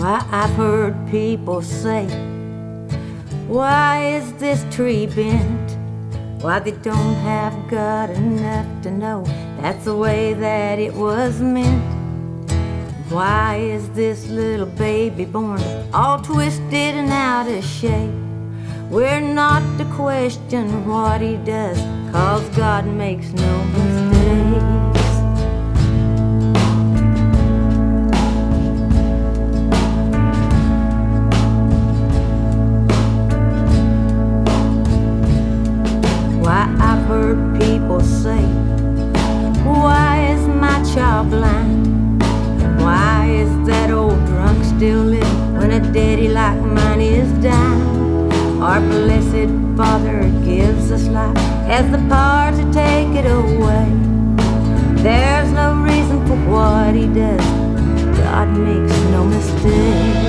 Why, I've heard people say, why is this tree bent? Why, they don't have got enough to know that's the way that it was meant. Why is this little baby born all twisted and out of shape? We're not to question what he does, 'cause God makes no mistakes. Why, I've heard people say, why is my child blind? Why is that old drunk still living when a daddy like mine is dying? Our blessed Father gives us life, has the power to take it away. There's no reason for what he does, God makes no mistakes.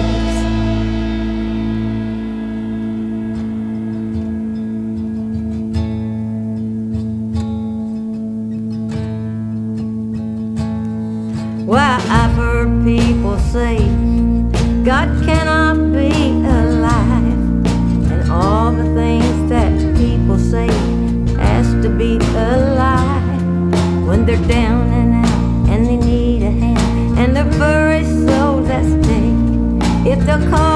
Why, I've heard people say God cannot be alive, and all the things that people say has to be alive when they're down and out and they need a hand, and they're furry souls at stake. If they'll call